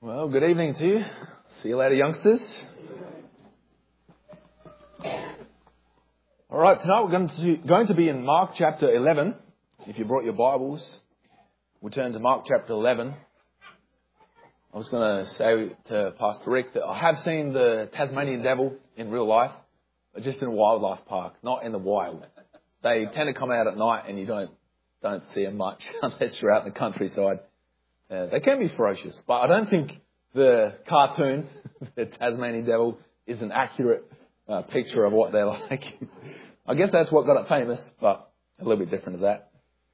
Well, good evening to you. See you later, youngsters. All right, tonight we're going to be in Mark chapter 11. If you brought your Bibles, we'll turn to Mark chapter 11. I was going to say to Pastor Rick that I have seen the Tasmanian devil in real life, but just in a wildlife park, not in the wild. They tend to come out at night and you don't see them much unless you're out in the countryside. They can be ferocious, but I don't think the cartoon, the Tasmanian devil, is an accurate picture of what they're like. I guess that's what got it famous, but a little bit different to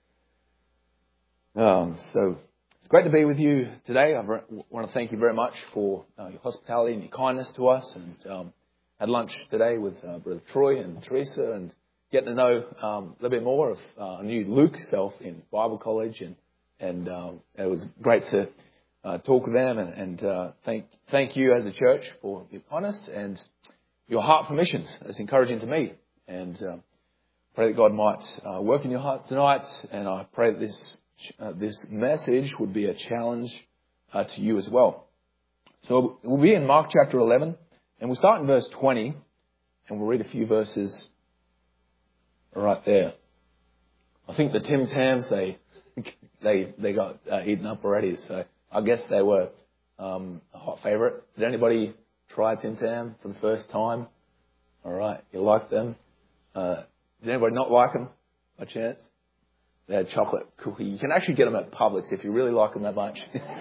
that. So it's great to be with you today. I want to thank you very much for your hospitality and your kindness to us. And had lunch today with Brother Troy and Teresa and getting to know a little bit more of a new Luke self in Bible college. And it was great to talk with them and thank you as a church for your kindness and your heart for missions. It's encouraging to me. And pray that God might work in your hearts tonight. And I pray that this message would be a challenge to you as well. So we'll be in Mark chapter 11. And we'll start in verse 20. And we'll read a few verses right there. I think the Tim Tams, they got eaten up already, so I guess they were a hot favourite. Did anybody try Tim Tam for the first time? All right, you like them. Did anybody not like them by chance? They had chocolate cookie. You can actually get them at Publix if you really like them that much.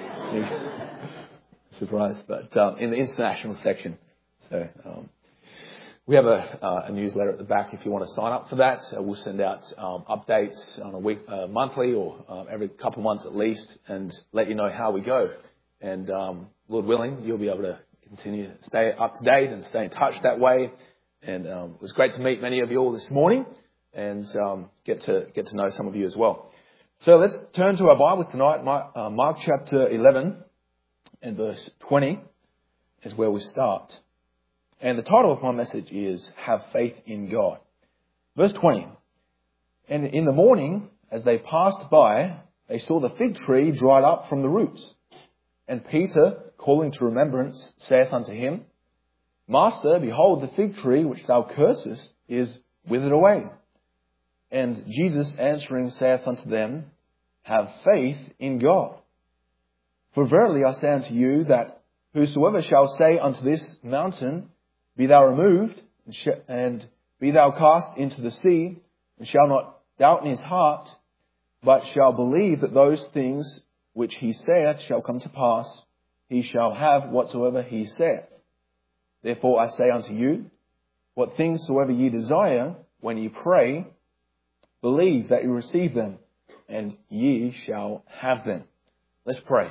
Surprise, but in the international section. So we have a newsletter at the back if you want to sign up for that. We'll send out updates on a week, monthly or every couple of months at least and let you know how we go. And Lord willing, you'll be able to continue to stay up to date and stay in touch that way. And it was great to meet many of you all this morning and get to know some of you as well. So let's turn to our Bibles tonight. Mark chapter 11 and verse 20 is where we start. And the title of my message is, Have Faith in God. Verse 20. And in the morning, as they passed by, they saw the fig tree dried up from the roots. And Peter, calling to remembrance, saith unto him, Master, behold, the fig tree which thou cursest is withered away. And Jesus answering saith unto them, Have faith in God. For verily I say unto you, that whosoever shall say unto this mountain, Be thou removed, and be thou cast into the sea, and shall not doubt in his heart, but shall believe that those things which he saith shall come to pass, he shall have whatsoever he saith. Therefore I say unto you, what things soever ye desire, when ye pray, believe that ye receive them, and ye shall have them. Let's pray.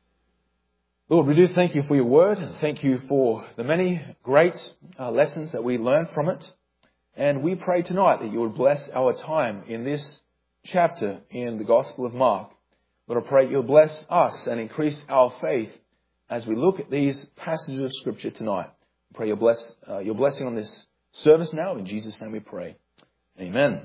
Lord, we do thank you for your word and thank you for the many great lessons that we learn from it. And we pray tonight that you would bless our time in this chapter in the Gospel of Mark. Lord, I pray you'll bless us and increase our faith as we look at these passages of Scripture tonight. I pray your blessing on this service now. In Jesus' name we pray. Amen.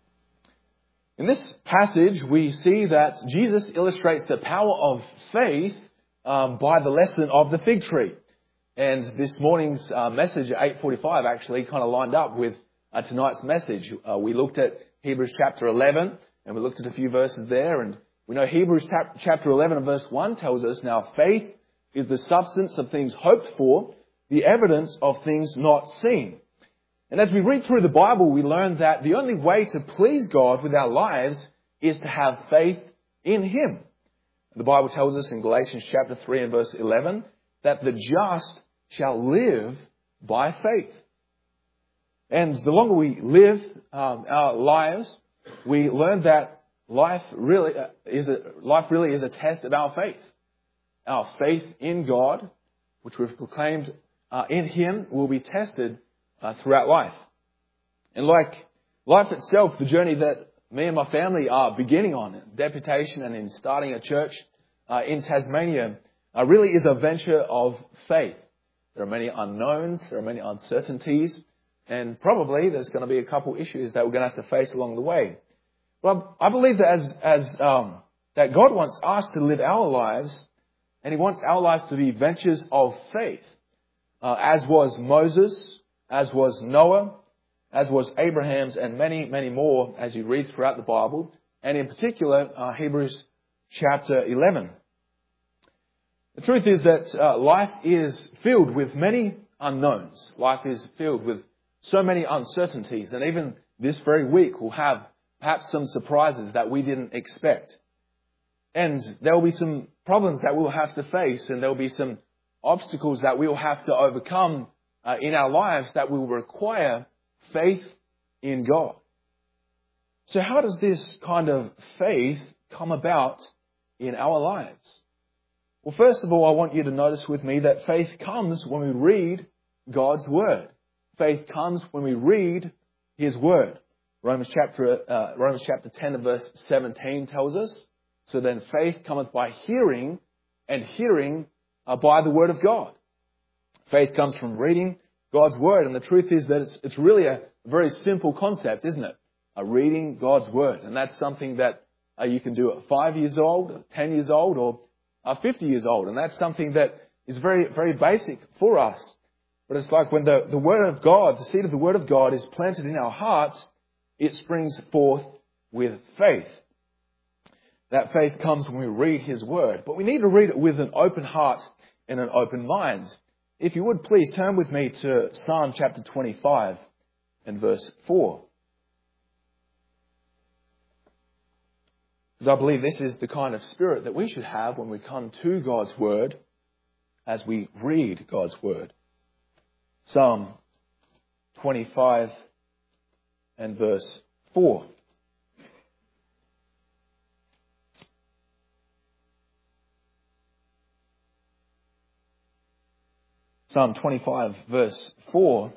In this passage, we see that Jesus illustrates the power of faith by the lesson of the fig tree. And this morning's message at 8:45 actually kind of lined up with tonight's message. We looked at Hebrews chapter 11 and we looked at a few verses there. And we know Hebrews chapter 11 and verse 1 tells us, Now faith is the substance of things hoped for, the evidence of things not seen. And as we read through the Bible, we learn that the only way to please God with our lives is to have faith in Him. The Bible tells us in Galatians chapter 3 and verse 11 that the just shall live by faith. And the longer we live our lives, we learn that life really is a test of our faith. Our faith in God, which we've proclaimed in Him, will be tested throughout life. And like life itself, the journey that me and my family are beginning on, deputation and in starting a church in Tasmania, really is a venture of faith. There are many unknowns, there are many uncertainties, and probably there's going to be a couple issues that we're going to have to face along the way. Well, I believe that that God wants us to live our lives And He wants our lives to be ventures of faith, as was Moses, as was Noah, as was Abraham's, and many, many more as you read throughout the Bible, and in particular, Hebrews chapter 11. The truth is that life is filled with many unknowns. Life is filled with so many uncertainties, and even this very week we'll have perhaps some surprises that we didn't expect. And there will be some problems that we'll have to face, and there will be some obstacles that we will have to overcome in our lives that will require faith in God. So how does this kind of faith come about in our lives? Well, first of all, I want you to notice with me that faith comes when we read God's Word. Faith comes when we read His Word. Romans chapter 10 and verse 17 tells us, so then faith cometh by hearing, and hearing by the Word of God. Faith comes from reading God's Word, and the truth is that it's really a very simple concept, isn't it? Reading God's Word, and that's something that you can do at 5 years old, 10 years old, or 50 years old, and that's something that is very, very basic for us. But it's like when the Word of God, the seed of the Word of God is planted in our hearts, it springs forth with faith. That faith comes when we read His Word, but we need to read it with an open heart and an open mind. If you would, please turn with me to Psalm chapter 25 and verse 4. Because I believe this is the kind of spirit that we should have when we come to God's Word as we read God's Word. Psalm 25 and verse 4. Psalm 25 verse 4.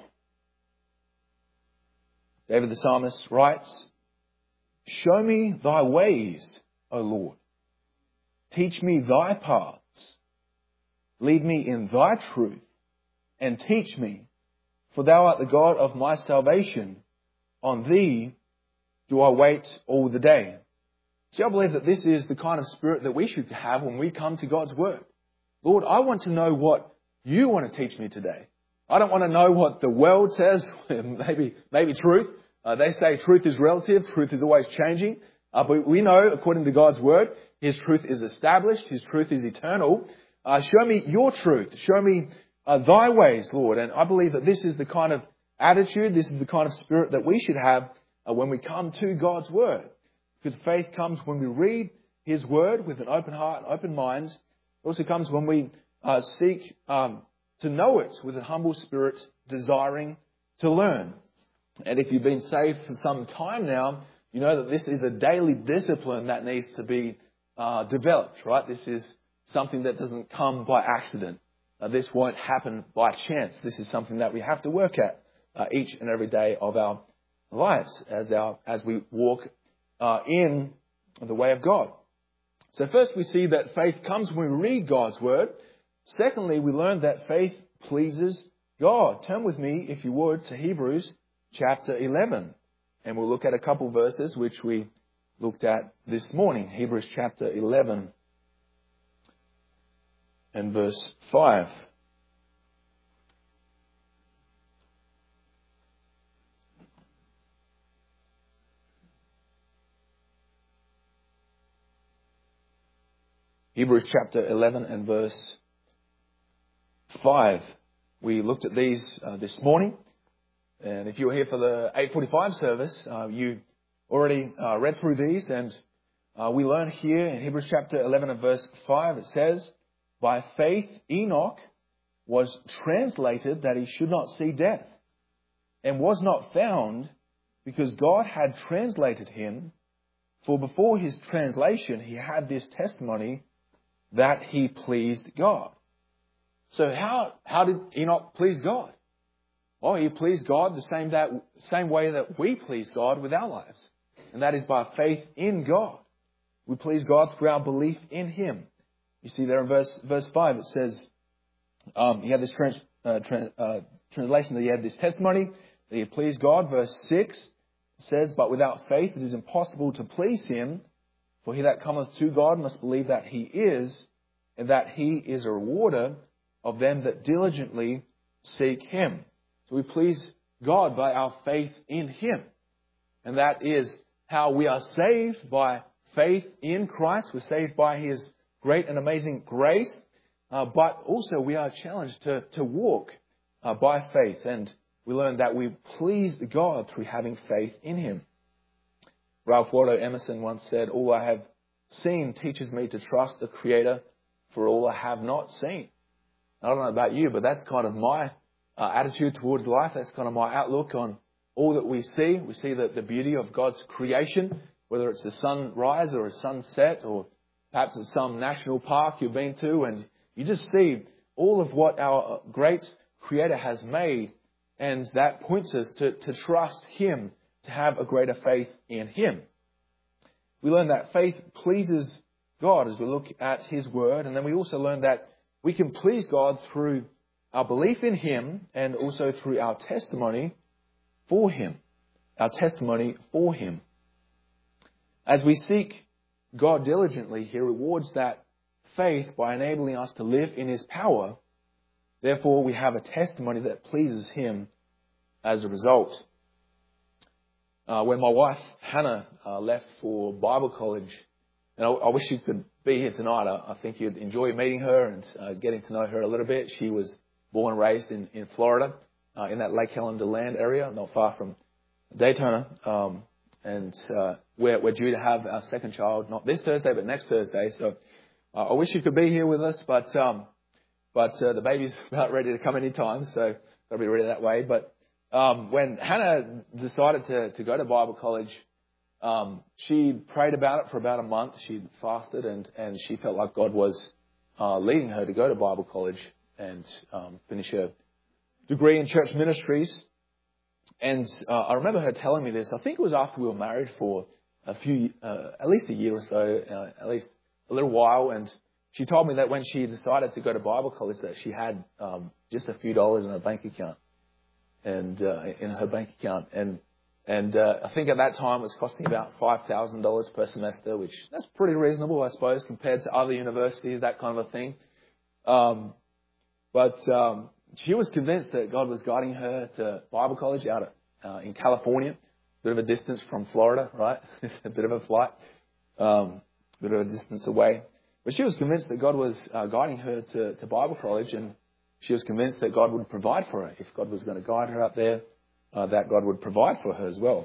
David the psalmist writes, "Show me thy ways, O Lord. Teach me thy paths. Lead me in thy truth, and teach me. For thou art the God of my salvation. On thee do I wait all the day." See, I believe that this is the kind of spirit that we should have when we come to God's Word. Lord, I want to know what you want to teach me today. I don't want to know what the world says, maybe truth. They say truth is relative, truth is always changing. But we know, according to God's Word, His truth is established, His truth is eternal. Show me your truth. Show me thy ways, Lord. And I believe that this is the kind of attitude, this is the kind of spirit that we should have when we come to God's Word. Because faith comes when we read His Word with an open heart and open minds. It also comes when we seek to know it with a humble spirit, desiring to learn. And if you've been saved for some time now, you know that this is a daily discipline that needs to be developed, right? This is something that doesn't come by accident. This won't happen by chance. This is something that we have to work at each and every day of our lives as we walk in the way of God. So first we see that faith comes when we read God's Word. Secondly, we learn that faith pleases God. Turn with me, if you would, to Hebrews chapter 11. And we'll look at a couple verses which we looked at this morning. Hebrews chapter 11 and verse 5. Hebrews chapter 11 and verse 5. We looked at these this morning. And if you were here for the 8:45 service, you already read through these. And we learn here in Hebrews chapter 11 and verse 5, it says, "By faith Enoch was translated that he should not see death, and was not found, because God had translated him. For before his translation he had this testimony, that he pleased God." So how did Enoch please God? Well, he pleased God the same way that we please God with our lives. And that is by faith in God. We please God through our belief in Him. You see there in verse 5 it says, he had this translation that he had this testimony, that he had pleased God. Verse 6 says, "But without faith it is impossible to please Him. For he that cometh to God must believe that He is, and that He is a rewarder of them that diligently seek Him. So we please God by our faith in Him. And that is how we are saved, by faith in Christ. We're saved by His great and amazing grace. But also we are challenged to walk by faith. And we learn that we please God through having faith in Him. Ralph Waldo Emerson once said, "All I have seen teaches me to trust the Creator for all I have not seen." I don't know about you, but that's kind of my attitude towards life. That's kind of my outlook on all that we see. We see the beauty of God's creation, whether it's a sunrise or a sunset, or perhaps it's some national park you've been to, and you just see all of what our great Creator has made, and that points us to trust Him, to have a greater faith in Him. We learn that faith pleases God as we look at His Word, and then we also learn that we can please God through our belief in Him and also through our testimony for Him. Our testimony for Him. As we seek God diligently, He rewards that faith by enabling us to live in His power. Therefore, we have a testimony that pleases Him as a result. When my wife, Hannah, left for Bible college, and I wish you could be here tonight. I think you'd enjoy meeting her and getting to know her a little bit. She was born and raised in Florida, in that Lake Helen DeLand area, not far from Daytona. And we're due to have our second child, not this Thursday, but next Thursday. So I wish you could be here with us, but the baby's about ready to come any time, so got to be ready that way. But when Hannah decided to go to Bible college, she prayed about it for about a month. She fasted, and she felt like God was leading her to go to Bible college and finish her degree in church ministries. And I remember her telling me this. I think it was after we were married for at least a year or so, at least a little while. And she told me that when she decided to go to Bible college, that she had just a few dollars in her bank account, and I think at that time it was costing about $5,000 per semester, which that's pretty reasonable, I suppose, compared to other universities, that kind of a thing. But she was convinced that God was guiding her to Bible college out in California, a bit of a distance from Florida, right? It's a bit of a flight, bit of a distance away. But she was convinced that God was guiding her to Bible college, and she was convinced that God would provide for her. If God was going to guide her up there, that God would provide for her as well.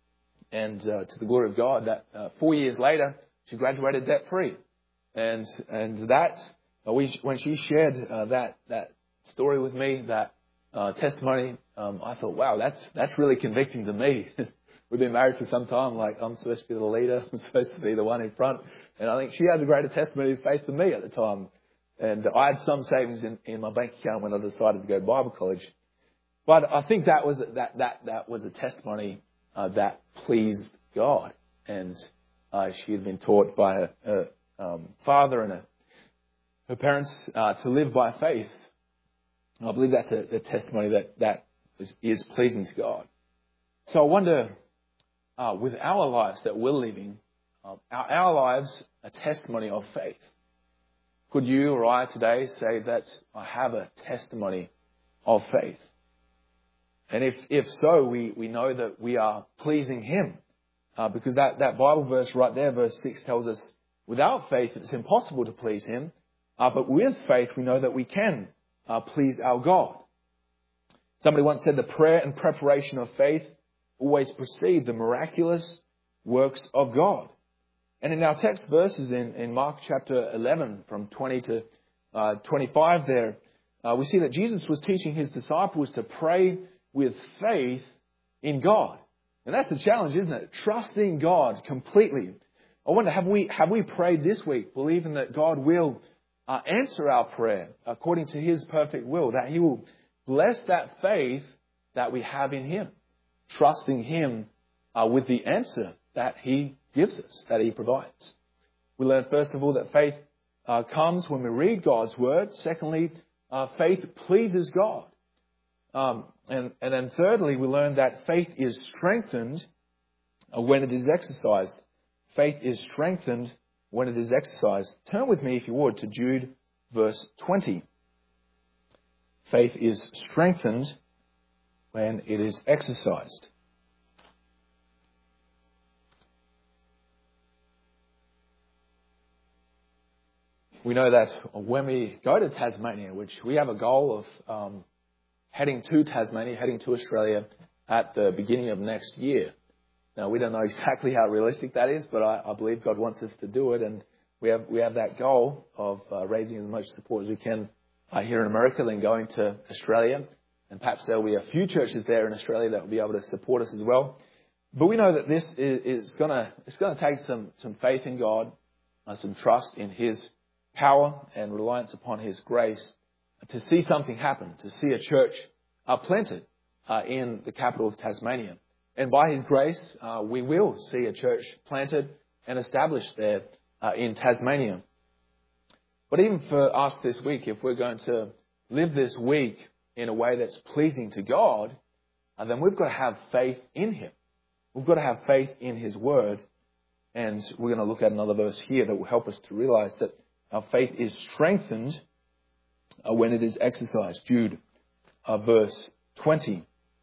And to the glory of God, that 4 years later, she graduated debt-free. And that, when she shared that story with me, that testimony, I thought, wow, that's really convicting to me. We've been married for some time. Like, I'm supposed to be the leader. I'm supposed to be the one in front. And I think she has a greater testimony of faith than me at the time. And I had some savings in my bank account when I decided to go to Bible college. But I think that was a testimony that pleased God. And she had been taught by her father and her parents to live by faith. And I believe that's a testimony that is pleasing to God. So I wonder, with our lives that we're living, are our lives a testimony of faith? Could you or I today say that I have a testimony of faith? And if so, we know that we are pleasing Him. Because that Bible verse right there, verse 6, tells us without faith it's impossible to please Him. But with faith we know that we can please our God. Somebody once said the prayer and preparation of faith always precede the miraculous works of God. And in our text verses in Mark chapter 11 from 20 to 25 there, we see that Jesus was teaching His disciples to pray with faith in God. And that's the challenge, isn't it? Trusting God completely. I wonder, have we prayed this week believing that God will answer our prayer according to His perfect will, that He will bless that faith that we have in Him, trusting Him with the answer that He gives us, that He provides. We learn, first of all, that faith comes when we read God's Word. Secondly, faith pleases God. And then thirdly, we learn that faith is strengthened when it is exercised. Faith is strengthened when it is exercised. Turn with me, if you would, to Jude verse 20. Faith is strengthened when it is exercised. We know that when we go to Tasmania, which we have a goal of heading to Tasmania, heading to Australia at the beginning of next year. Now, we don't know exactly how realistic that is, but I believe God wants us to do it, and we have that goal of raising as much support as we can here in America, then going to Australia, and perhaps there will be a few churches there in Australia that will be able to support us as well. But we know that this is going to take some faith in God, some trust in His power and reliance upon His grace to see something happen, to see a church planted in the capital of Tasmania. And by His grace, we will see a church planted and established there in Tasmania. But even for us this week, if we're going to live this week in a way that's pleasing to God, then we've got to have faith in Him. We've got to have faith in His Word. And we're going to look at another verse here that will help us to realize that our faith is strengthened when it is exercised. Jude, verse 20.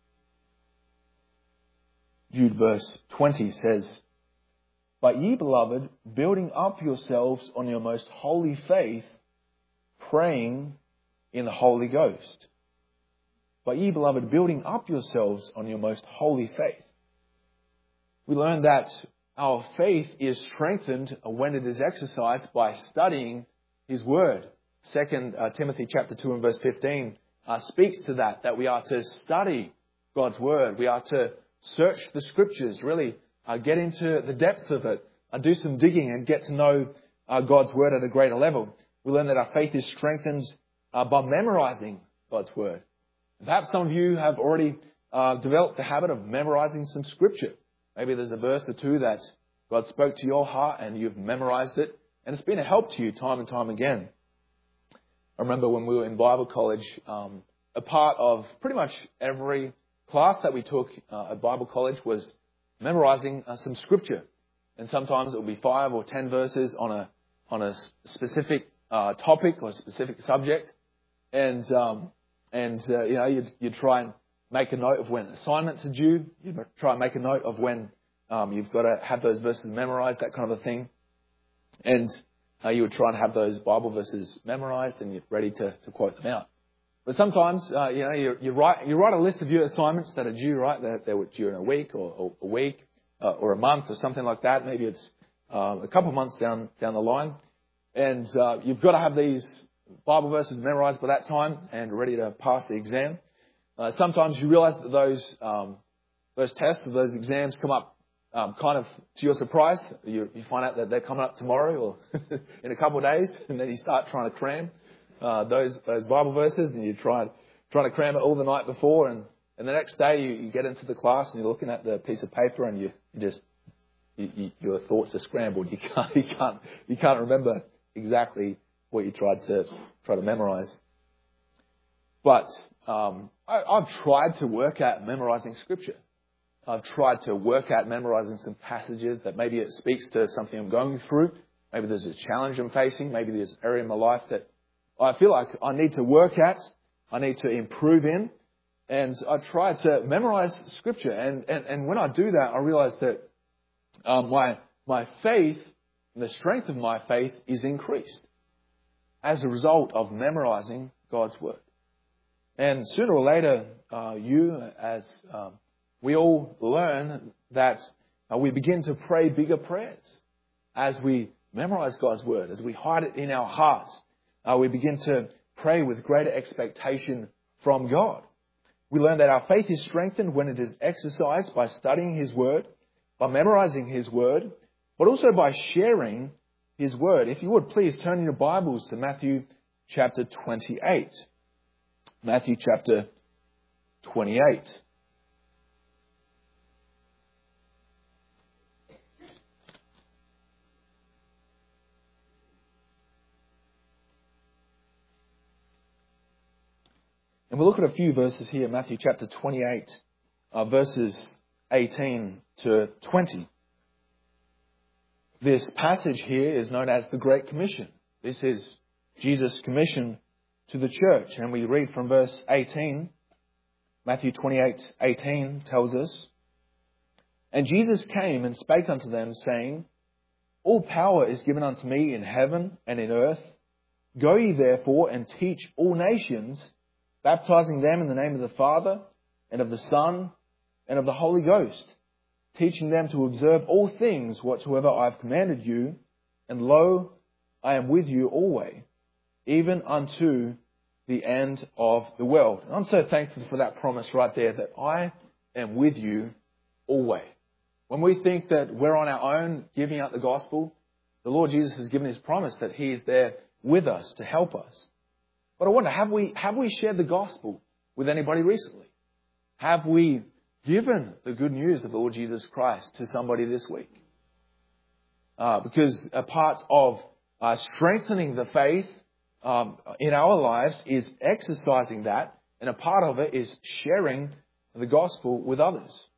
Jude, verse 20 says, "But ye, beloved, building up yourselves on your most holy faith, praying in the Holy Ghost." But ye, beloved, building up yourselves on your most holy faith. We learn that our faith is strengthened when it is exercised by studying His Word. 2 Timothy chapter 2 and verse 15 speaks to that we are to study God's Word. We are to search the Scriptures, really get into the depths of it, do some digging and get to know God's Word at a greater level. We learn that our faith is strengthened by memorizing God's Word. Perhaps some of you have already developed the habit of memorizing some Scripture. Maybe there's a verse or two that God spoke to your heart and you've memorized it, and it's been a help to you time and time again. I remember when we were in Bible college, a part of pretty much every class that we took at Bible college was memorizing some Scripture. And sometimes it would be 5 or 10 verses on a specific topic or a specific subject. And you'd try and make a note of when assignments are due. You'd try and make a note of when you've got to have those verses memorized, that kind of a thing. And you would try and have those Bible verses memorized and you're ready to quote them out. But sometimes, you write a list of your assignments that are due, right? That were due in a week or a week or a month or something like that. Maybe it's a couple of months down the line. And you've got to have these Bible verses memorized by that time and ready to pass the exam. Sometimes you realize that those tests or those exams come up kind of to your surprise. You find out that they're coming up tomorrow or in a couple of days, and then you start trying to cram those Bible verses, and you trying to cram it all the night before, and the next day you get into the class and you're looking at the piece of paper and your thoughts are scrambled. You can't remember exactly what you tried to memorize. But I've tried to work at memorizing Scripture. I've tried to work at memorizing some passages that maybe it speaks to something I'm going through. Maybe there's a challenge I'm facing. Maybe there's an area in my life that I feel like I need to work at. I need to improve in. And I try to memorize Scripture. And when I do that, I realize that my faith and the strength of my faith is increased as a result of memorizing God's Word. And sooner or later, we all learn that we begin to pray bigger prayers as we memorize God's Word, as we hide it in our hearts. We begin to pray with greater expectation from God. We learn that our faith is strengthened when it is exercised by studying His Word, by memorizing His Word, but also by sharing His Word. If you would, please turn your Bibles to Matthew chapter 28. Matthew chapter 28. And we'll look at a few verses here, Matthew chapter 28, verses 18 to 20. This passage here is known as the Great Commission. This is Jesus' commission to the church. And we read from verse 18, Matthew 28:18 tells us, "And Jesus came and spake unto them, saying, All power is given unto me in heaven and in earth. Go ye therefore and teach all nations, baptizing them in the name of the Father and of the Son and of the Holy Ghost, teaching them to observe all things whatsoever I have commanded you. And lo, I am with you always, even unto the end of the world." And I'm so thankful for that promise right there, that I am with you always. When we think that we're on our own giving out the gospel, the Lord Jesus has given His promise that He is there with us to help us. But I wonder, have we shared the gospel with anybody recently? Have we given the good news of the Lord Jesus Christ to somebody this week? Because a part of strengthening the faith in our lives is exercising that, and a part of it is sharing the gospel with others.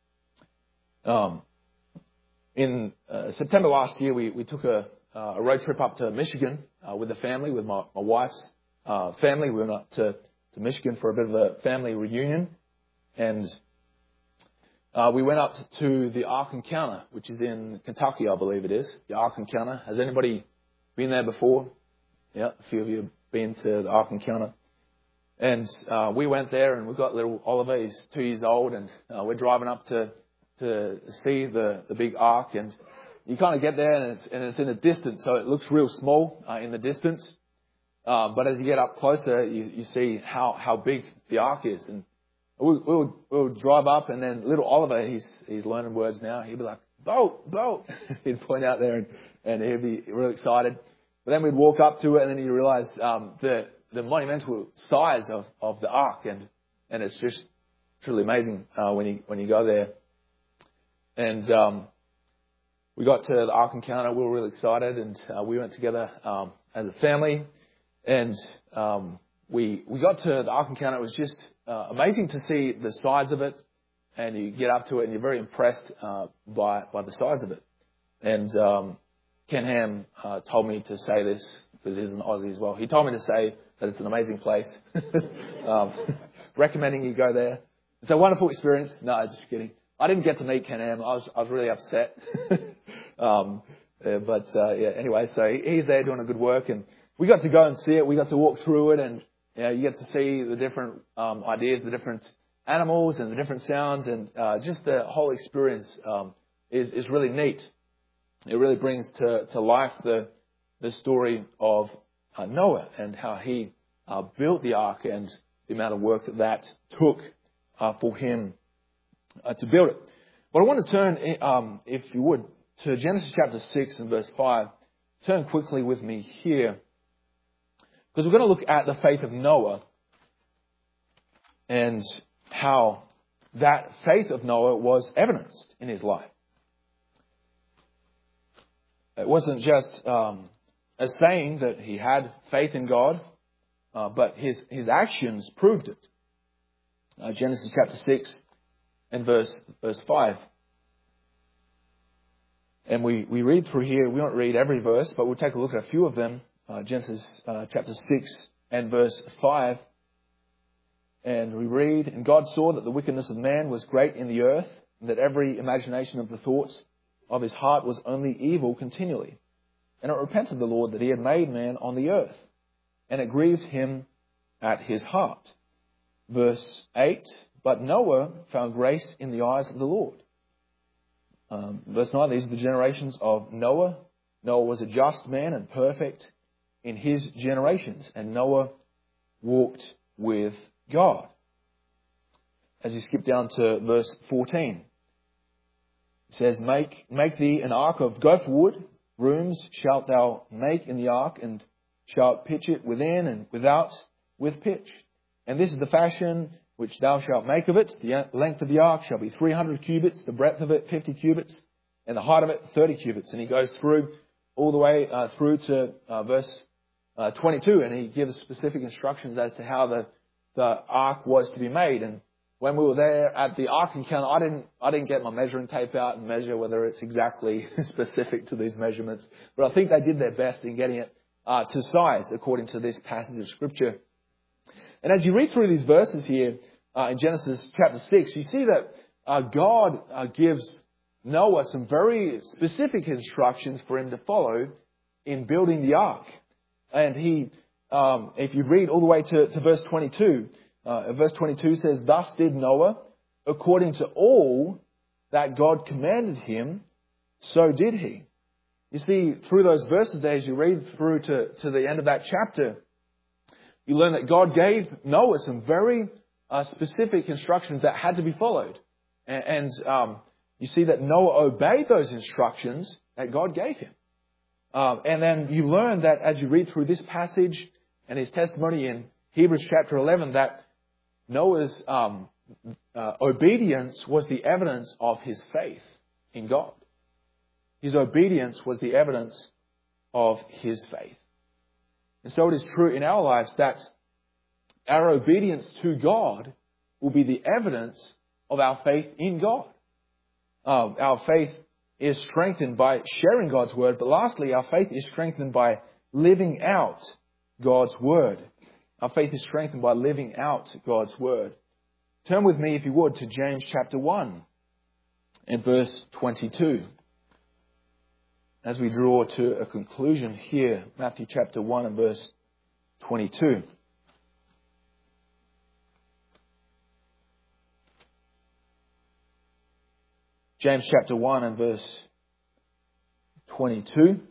In September last year, we took a road trip up to Michigan with the family, with my wife's family. We went up to Michigan for a bit of a family reunion, and we went up to the Ark Encounter, which is in Kentucky, I believe it is. The Ark Encounter. Has anybody been there before? Yeah, a few of you have been to the Ark Encounter. And we went there, and we've got little Oliver. He's 2 years old, and we're driving up to see the big ark. And you kind of get there, and it's in the distance, so it looks real small in the distance. But as you get up closer, you see how big the ark is. And we'll drive up, and then little Oliver, he's learning words now. He'd be like, "Boat, boat." He'd point out there, and he'd be really excited. But then we'd walk up to it, and then you realise the monumental size of the ark, and it's just truly amazing when you go there. And we got to the Ark Encounter. We were really excited, and we went together as a family. And we got to the Ark Encounter. It was just amazing to see the size of it, and you get up to it, and you're very impressed by the size of it. And Ken Ham told me to say this, because he's an Aussie as well. He told me to say that it's an amazing place. Recommending you go there. It's a wonderful experience. No, just kidding. I didn't get to meet Ken Ham. I was really upset. Anyway, so he's there doing a good work, and we got to go and see it. We got to walk through it, and you get to see the different ideas, the different animals, and the different sounds, and just the whole experience is really neat. It really brings to life the story of Noah and how he built the ark, and the amount of work that took for him to build it. But I want to turn, if you would, to Genesis chapter 6 and verse 5. Turn quickly with me here, because we're going to look at the faith of Noah and how that faith of Noah was evidenced in his life. It wasn't just a saying that he had faith in God, but his actions proved it. Genesis chapter 6 and verse 5. And we read through here. We won't read every verse, but we'll take a look at a few of them. Genesis chapter 6 and verse 5. And we read, "And God saw that the wickedness of man was great in the earth, and that every imagination of the thoughts of his heart was only evil continually. And it repented the Lord that he had made man on the earth, and it grieved him at his heart." Verse 8, "But Noah found grace in the eyes of the Lord." Verse 9, these are the generations of Noah. Noah was a just man and perfect in his generations, and Noah walked with God. As you skip down to verse 14, it says, Make thee an ark of gopher wood. Rooms shalt thou make in the ark, and shalt pitch it within and without with pitch. And this is the fashion which thou shalt make of it. The length of the ark shall be 300 cubits, the breadth of it 50 cubits, and the height of it 30 cubits. And he goes through all the way through to verse 22, and he gives specific instructions as to how the ark was to be made. And when we were there at the Ark Encounter, I didn't get my measuring tape out and measure whether it's exactly specific to these measurements, but I think they did their best in getting it to size, according to this passage of Scripture. And as you read through these verses here in Genesis chapter 6, you see that God gives Noah some very specific instructions for him to follow in building the ark. And he, if you read all the way to verse 22, verse 22 says, "Thus did Noah, according to all that God commanded him, so did he." You see, through those verses there, as you read through to the end of that chapter, you learn that God gave Noah some very specific instructions that had to be followed. And you see that Noah obeyed those instructions that God gave him. And then you learn that as you read through this passage and his testimony in Hebrews chapter 11, that Noah's obedience was the evidence of his faith in God. His obedience was the evidence of his faith. And so it is true in our lives that our obedience to God will be the evidence of our faith in God. Our faith is strengthened by sharing God's word, but lastly, our faith is strengthened by living out God's word. Our faith is strengthened by living out God's word. Turn with me, if you would, to James chapter 1 and verse 22. As we draw to a conclusion here, Matthew chapter 1 and verse 22. James chapter 1 and verse 22.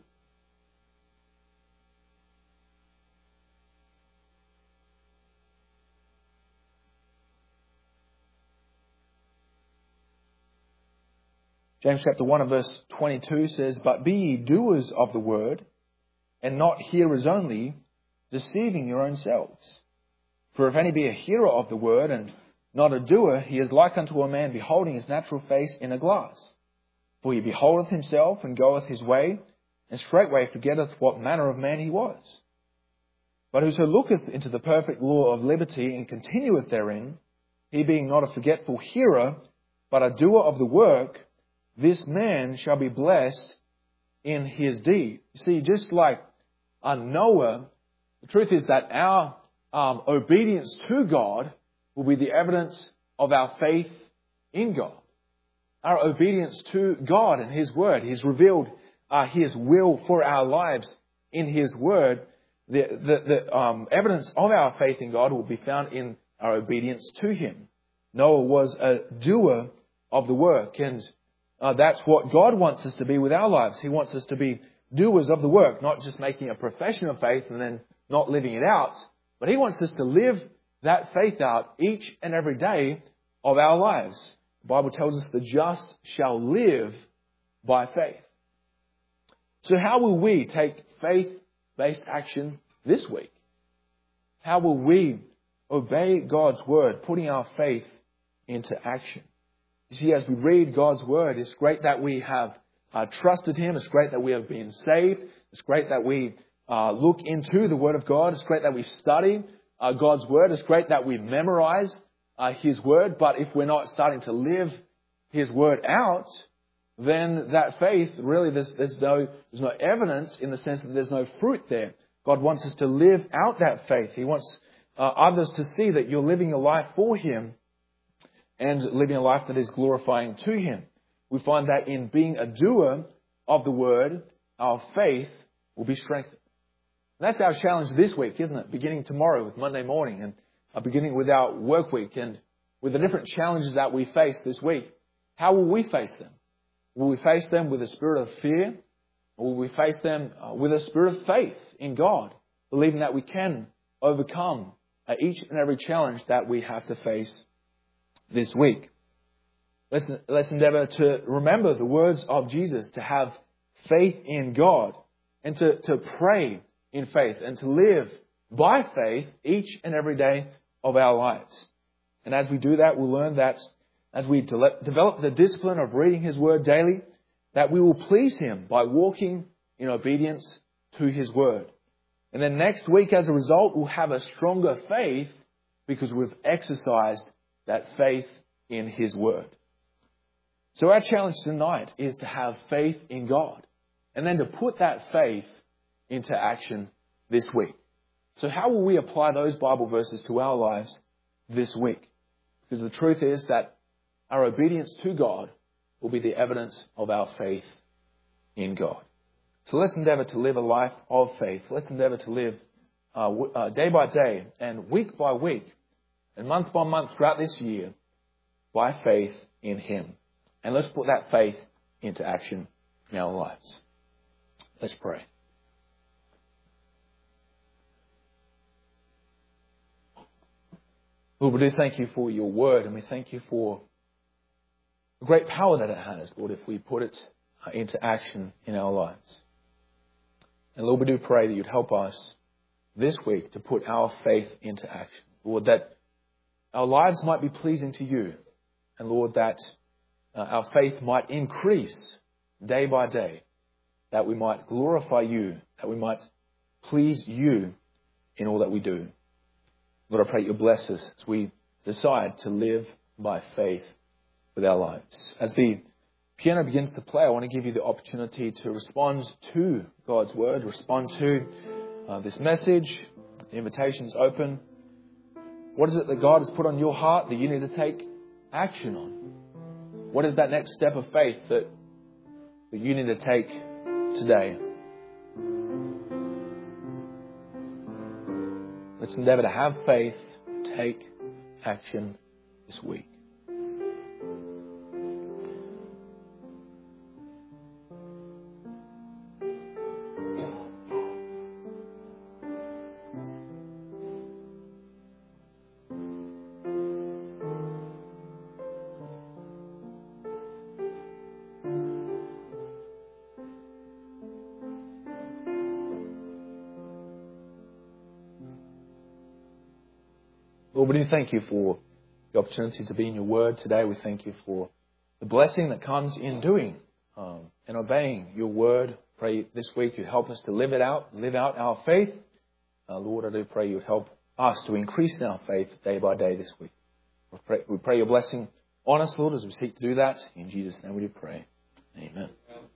James chapter 1 and verse 22 says, "But be ye doers of the word, and not hearers only, deceiving your own selves. For if any be a hearer of the word, and not a doer, he is like unto a man beholding his natural face in a glass. For he beholdeth himself, and goeth his way, and straightway forgetteth what manner of man he was. But whoso looketh into the perfect law of liberty, and continueth therein, he being not a forgetful hearer, but a doer of the work, this man shall be blessed in his deed." You see, just like Noah, the truth is that our obedience to God will be the evidence of our faith in God. Our obedience to God and His Word. He's revealed His will for our lives in His Word. The evidence of our faith in God will be found in our obedience to Him. Noah was a doer of the work, and that's what God wants us to be with our lives. He wants us to be doers of the work, not just making a profession of faith and then not living it out. But He wants us to live that faith out each and every day of our lives. The Bible tells us the just shall live by faith. So how will we take faith-based action this week? How will we obey God's word, putting our faith into action? You see, as we read God's word, it's great that we have trusted Him. It's great that we have been saved. It's great that we look into the Word of God. It's great that we study God's word. It's great that we memorize His word. But if we're not starting to live His word out, then that faith, really, there's no evidence in the sense that there's no fruit there. God wants us to live out that faith. He wants others to see that you're living a life for Him and living a life that is glorifying to Him. We find that in being a doer of the word, our faith will be strengthened. And that's our challenge this week, isn't it? Beginning tomorrow with Monday morning, and beginning with our work week, and with the different challenges that we face this week. How will we face them? Will we face them with a spirit of fear? Or will we face them with a spirit of faith in God, believing that we can overcome each and every challenge that we have to face this week? Let's endeavour to remember the words of Jesus, to have faith in God, and to pray in faith, and to live by faith each and every day of our lives. And as we do that, we'll learn that as we develop the discipline of reading His Word daily, that we will please Him by walking in obedience to His Word. And then next week, as a result, we'll have a stronger faith because we've exercised that faith in His Word. So our challenge tonight is to have faith in God, and then to put that faith into action this week. So how will we apply those Bible verses to our lives this week? Because the truth is that our obedience to God will be the evidence of our faith in God. So let's endeavour to live a life of faith. Let's endeavour to live day by day and week by week and month by month throughout this year by faith in Him. And let's put that faith into action in our lives. Let's pray. Lord, we do thank you for your word, and we thank you for the great power that it has, Lord, if we put it into action in our lives. And Lord, we do pray that you'd help us this week to put our faith into action. Lord, that our lives might be pleasing to you. And Lord, that our faith might increase day by day, that we might glorify you, that we might please you in all that we do. Lord, I pray you bless us as we decide to live by faith with our lives. As the piano begins to play, I want to give you the opportunity to respond to God's word, respond to this message. The invitation is open. What is it that God has put on your heart that you need to take action on? What is that next step of faith that you need to take today? Let's endeavour to have faith, take action this week. Lord, we do thank you for the opportunity to be in your word today. We thank you for the blessing that comes in doing and obeying your word. Pray this week you help us to live out our faith. Lord, I do pray you help us to increase in our faith day by day this week. We pray your blessing on us, Lord, as we seek to do that. In Jesus' name we do pray. Amen.